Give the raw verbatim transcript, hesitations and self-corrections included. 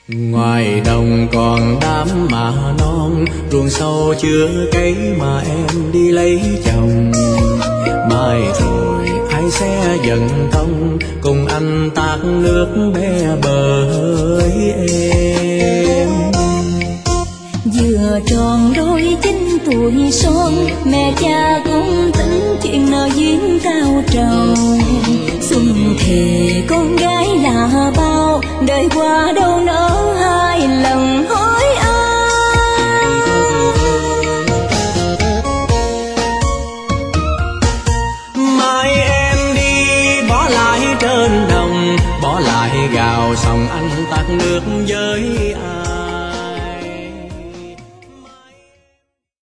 Ngoài đồng còn đám mà non, ruộng sâu chưa cấy mà em đi lấy chồng. Mai rồi ai sẽ dần công, cùng anh tát nước bé bờ hỡi em. Vừa tròn đôi chín tuổi son, mẹ cha cũng tính chuyện nợ duyên cao trầu. Xuân thề con gái là bao, đời qua đâu nỡ hai lần hối ai. Mai em đi bỏ lại trên đồng, bỏ lại gạo xong anh tát nước với